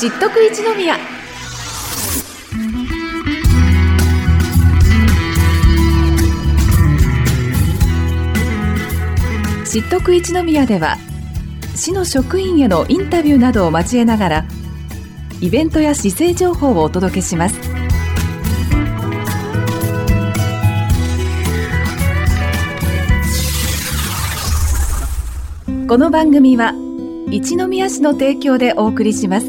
知っとく一宮。知っとく一宮では、市の職員へのインタビューなどを交えながらイベントや市政情報をお届けします。この番組は一宮市の提供でお送りします。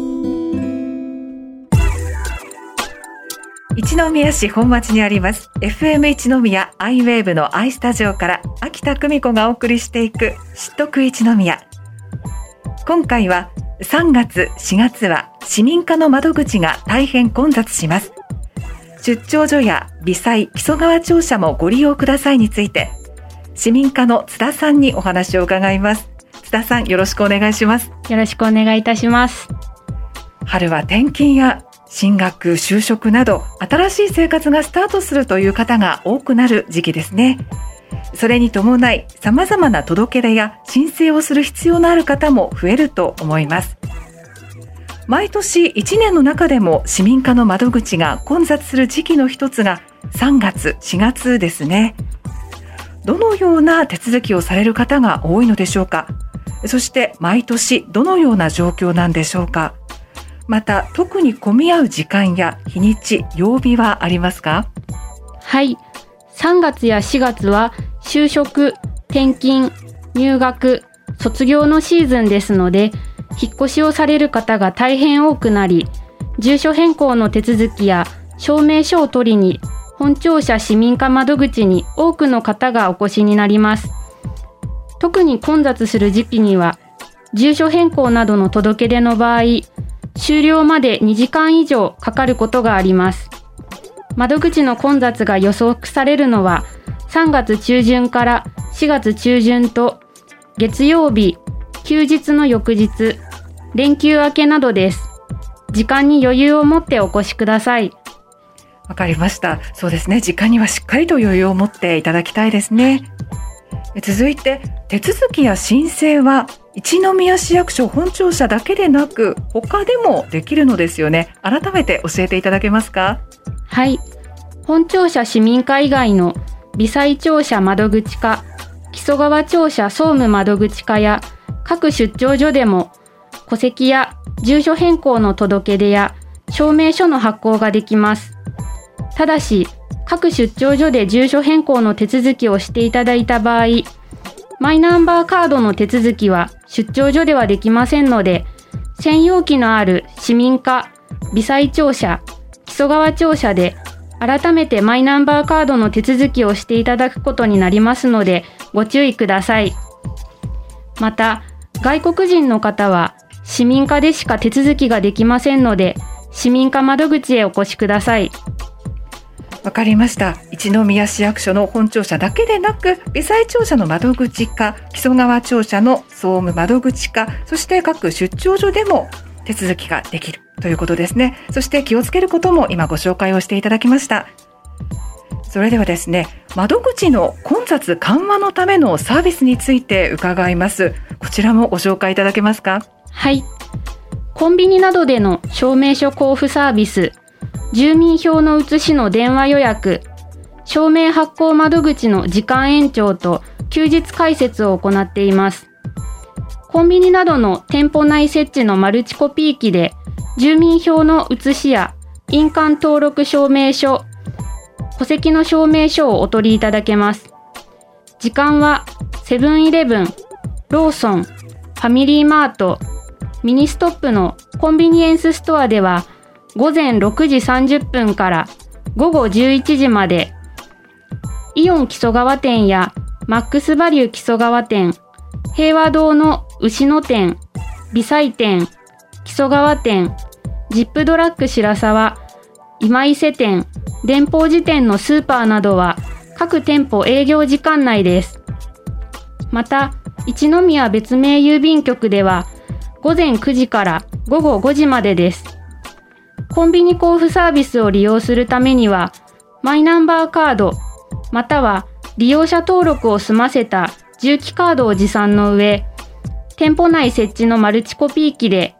一宮市本町にあります FM 一宮アイウェーブのアイスタジオから秋田久美子がお送りしていく知っとく一宮。今回は3月4月は市民課の窓口が大変混雑します。出張所や微細木曽川庁舎もご利用くださいについて、市民課の津田さんにお話を伺います。津田さん、よろしくお願いします。 よろしくお願いいたします。 春は転勤や進学、就職など新しい生活がスタートするという方が多くなる時期ですね。それに伴い様々な届け出や申請をする必要のある方も増えると思います。毎年1年の中でも市民課の窓口が混雑する時期の一つが3月、4月ですね。どのような手続きをされる方が多いのでしょうか。そして毎年どのような状況なんでしょうか。また特に混み合う時間や日にち、曜日はありますか？ はい、3月や4月は就職、転勤、入学、卒業のシーズンですので、引っ越しをされる方が大変多くなり、住所変更の手続きや証明書を取りに本庁舎市民課窓口に多くの方がお越しになります。特に混雑する時期には、住所変更などの届け出の場合、終了まで2時間以上かかることがあります。窓口の混雑が予測されるのは3月中旬から4月中旬と、月曜日、休日の翌日、連休明けなどです。時間に余裕を持ってお越しください。 わかりました。そうですね。時間にはしっかりと余裕を持っていただきたいですね。続いて、手続きや申請は一宮市役所本庁舎だけでなく他でもできるのですよね。改めて教えていただけますか？ はい。本庁舎市民課以外の微細庁舎窓口課、木曽川庁舎総務窓口課や各出張所でも戸籍や住所変更の届け出や証明書の発行ができます。ただし、各出張所で住所変更の手続きをしていただいた場合、マイナンバーカードの手続きは出張所ではできませんので、専用機のある市民課、微細庁舎、木曽川庁舎で改めてマイナンバーカードの手続きをしていただくことになりますので、ご注意ください。また、外国人の方は市民課でしか手続きができませんので、市民課窓口へお越しください。 わかりました。一宮市役所の本庁舎だけでなく、微細庁舎の窓口課、木曽川庁舎の総務窓口課、そして各出張所でも手続きができるということですね。そして気をつけることも今ご紹介をしていただきました。それではですね、窓口の混雑緩和のためのサービスについて伺います。こちらもご紹介いただけますか？ はい。コンビニなどでの証明書交付サービス、住民票の写しの電話予約、証明発行窓口の時間延長と休日開設を行っています。コンビニなどの店舗内設置のマルチコピー機で住民票の写しや印鑑登録証明書、戸籍の証明書をお取りいただけます。時間はセブンイレブン、ローソン、ファミリーマート、ミニストップのコンビニエンスストアでは午前6時30分から午後11時まで、イオン木曽川店やマックスバリュー木曽川店、平和堂の牛野店、微細店、木曽川店、ジップドラッグ白沢、今伊勢店、電報寺店のスーパーなどは各店舗営業時間内です。また、一宮別名郵便局では午前9時から午後5時までです。コンビニ交付サービスを利用するためには、マイナンバーカード、または利用者登録を済ませた重機カードを持参の上、店舗内設置のマルチコピー機で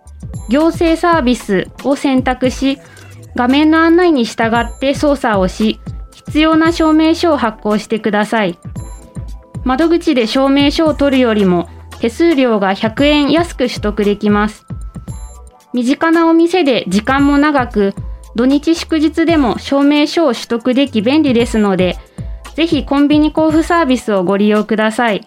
行政サービスを選択し、画面の案内に従って操作をし、必要な証明書を発行してください。窓口で証明書を取るよりも手数料が100円安く取得できます。身近なお店で時間も長く、土日祝日でも証明書を取得でき便利ですので、ぜひコンビニ交付サービスをご利用ください。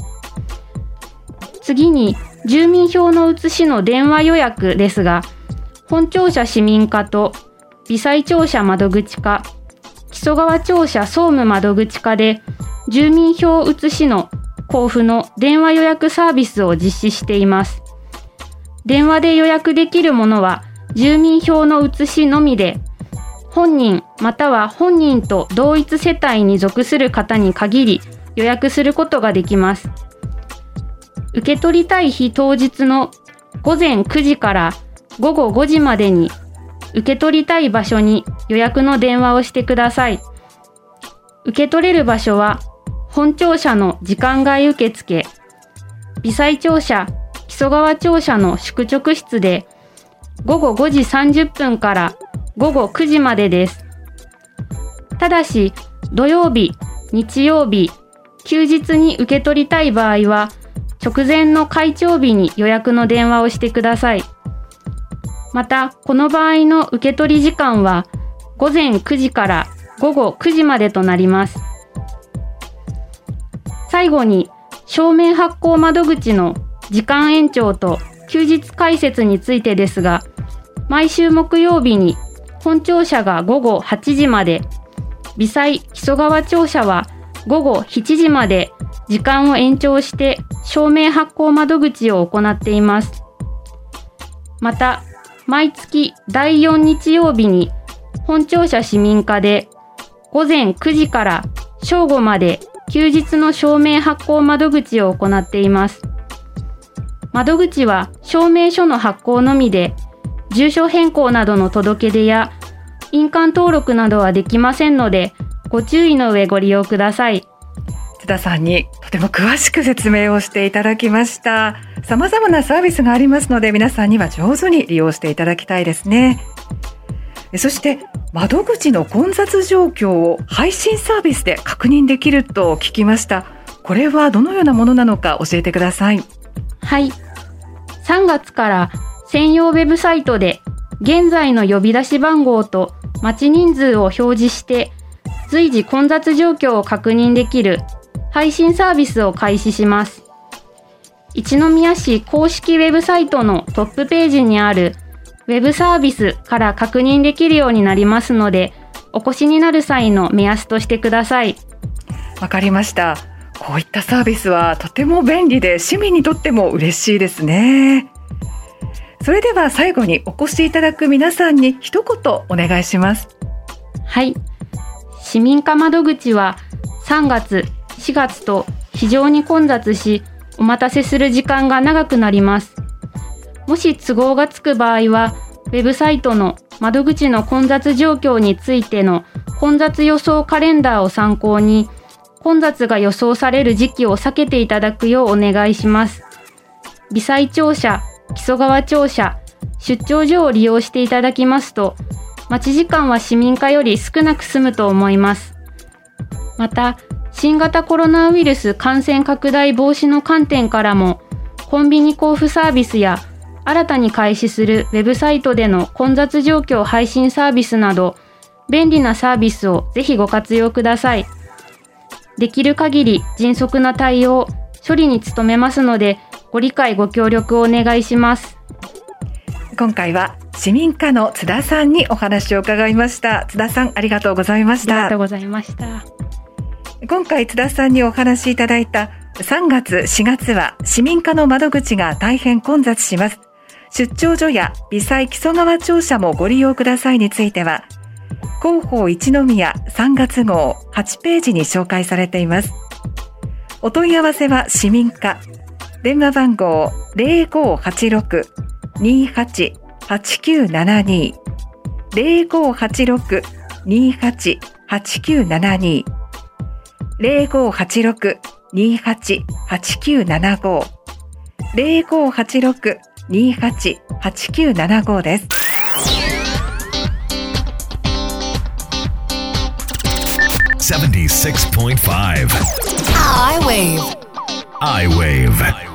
次に、住民票の写しの電話予約ですが、本庁舎市民課と微細庁舎窓口課、木曽川庁舎総務窓口課で、住民票写しの交付の電話予約サービスを実施しています。電話で予約できるものは、住民票の写しのみで、本人または本人と同一世帯に属する方に限り予約することができます。受け取りたい日当日の午前9時から午後5時までに受け取りたい場所に予約の電話をしてください。受け取れる場所は本庁舎の時間外受付、微細庁舎、木曽川庁舎の宿直室で午後5時30分から午後9時までです。ただし、土曜日、日曜日、休日に受け取りたい場合は、直前の開庁日に予約の電話をしてください。また、この場合の受け取り時間は、午前9時から午後9時までとなります。最後に、証明発行窓口の時間延長と休日開設についてですが、毎週木曜日に本庁舎が午後8時まで、微細木曽川庁舎は午後7時まで時間を延長して証明発行窓口を行っています。また、毎月第4日曜日に本庁舎市民課で午前9時から正午まで休日の証明発行窓口を行っています。窓口は証明書の発行のみで、住所変更などの届け出や印鑑登録などはできませんので、ご注意の上ご利用ください。 津田さんにとても詳しく説明をしていただきました。様々なサービスがありますので、皆さんには上手に利用していただきたいですね。そして窓口の混雑状況を配信サービスで確認できると聞きました。これはどのようなものなのか教えてください。 はい。3月から専用ウェブサイトで現在の呼び出し番号と待ち人数を表示して随時混雑状況を確認できる配信サービスを開始します。一宮市公式ウェブサイトのトップページにあるウェブサービスから確認できるようになりますので、お越しになる際の目安としてください。 わかりました。こういったサービスはとても便利で市民にとっても嬉しいですね。それでは最後にお越しいただく皆さんに一言お願いします。 はい。市民課窓口は3月、4月と非常に混雑し、お待たせする時間が長くなります。もし都合がつく場合は、ウェブサイトの窓口の混雑状況についての混雑予想カレンダーを参考に、混雑が予想される時期を避けていただくようお願いします。微細庁舎、木曽川庁舎、出張所を利用していただきますと、待ち時間は市民課より少なく済むと思います。また、新型コロナウイルス感染拡大防止の観点からも、コンビニ交付サービスや新たに開始するウェブサイトでの混雑状況配信サービスなど、便利なサービスをぜひご活用ください。できる限り迅速な対応、処理に努めますので、ご理解ご協力をお願いします。 今回は市民課の津田さんにお話を伺いました。津田さん、ありがとうございました。 ありがとうございました。 今回津田さんにお話しいただいた3月、4月は市民課の窓口が大変混雑します。出張所や微細木曽川庁舎もご利用くださいについては、広報一宮3月号8ページに紹介されています。お問い合わせは市民課、電話番号 0586-288972 0586-288972 0586-288975 0586-288975 8975です。 76.5 I-Wave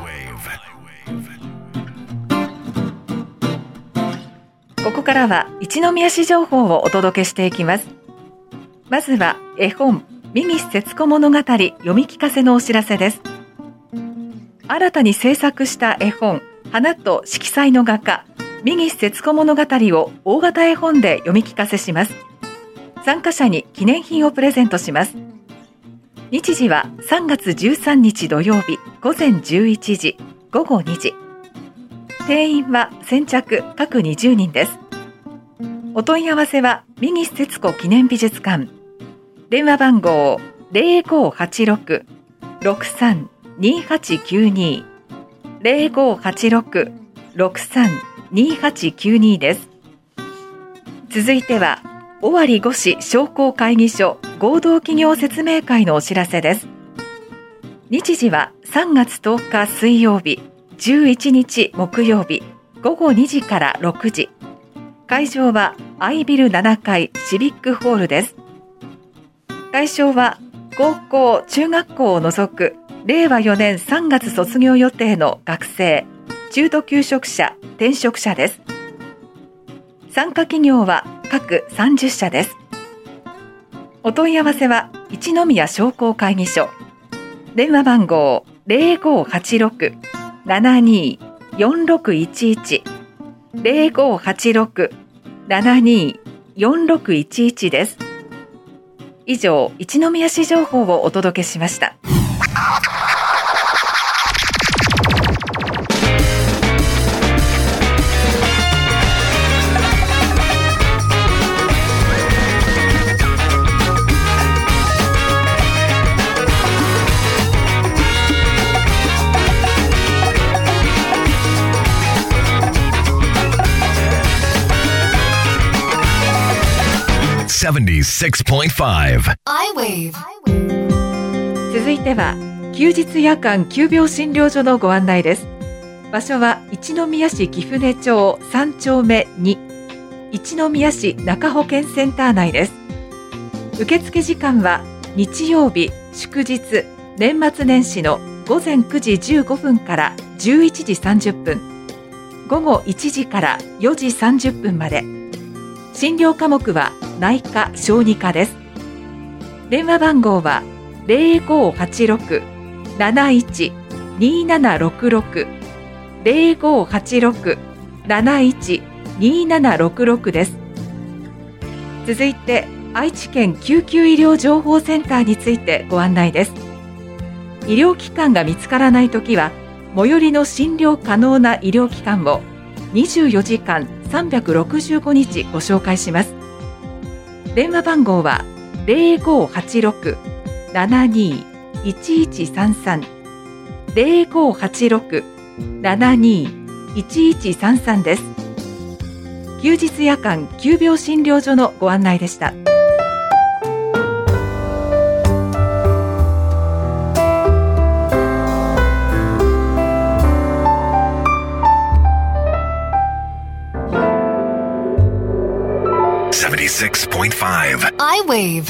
ここからは一宮市情報をお届けしていきます。まずは絵本三岸節子物語読み聞かせのお知らせです。新たに制作した絵本花と色彩の画家三岸節子物語を大型絵本で読み聞かせします。参加者に記念品をプレゼントします。日時は3月13日土曜日午前11時午後2時。定員は先着各20人です。お問い合わせは三岸節子記念美術館、電話番号 0586-632892 0586-632892 です。続いては尾張五市商工会議所合同企業説明会のお知らせです。日時は3月10日水曜日、11日木曜日午後2時から6時。会場はアイビル7階シビックホールです。対象は高校・中学校を除く令和4年3月卒業予定の学生、中途求職者、転職者です。参加企業は各30社です。お問い合わせは一宮商工会議所、電話番号 0586-724611 0586-724611 です。以上、一宮市情報をお届けしました。 76.5 I-Wave 続いては休日夜間急病診療所のご案内です。場所は一宮市貴船町3丁目2、一宮市中保健センター内です。受付時間は日曜日、祝日、年末年始の午前9時15分から11時30分、午後1時から4時30分まで。診療科目は内科・小児科です。電話番号は 0586-712766 0586-712766 です。続いて愛知県救急医療情報センターについてご案内です。医療機関が見つからないときは最寄りの診療可能な医療機関を24時間365日ご紹介します。電話番号は 0586-721133 0586-721133 です。休日夜間急病診療所のご案内でした。 76.5 I-Wave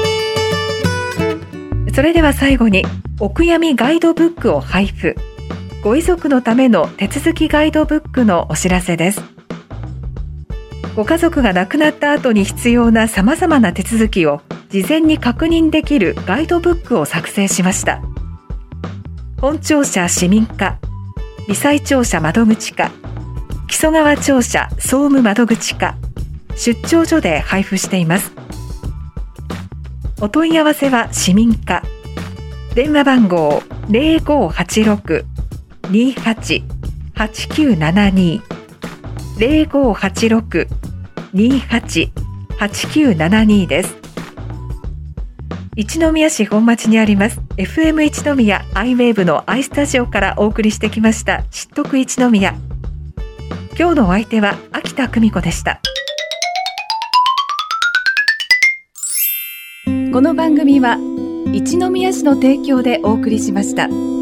それでは最後にお悔やみガイドブックを配布、ご遺族のための手続きガイドブックのお知らせです。ご家族が亡くなった後に必要なさまざまな手続きを事前に確認できるガイドブックを作成しました。本庁舎市民課、罹災庁舎窓口課、木曽川庁舎総務窓口課、出張所で配布しています。お問い合わせは市民課、電話番号 0586-288972 0586-288972 です。一宮市本町にあります FM 一宮 I-Wave の I スタジオからお送りしてきました知得一宮。今日のお相手は秋田久美子でした。この番組は一宮市の提供でお送りしました。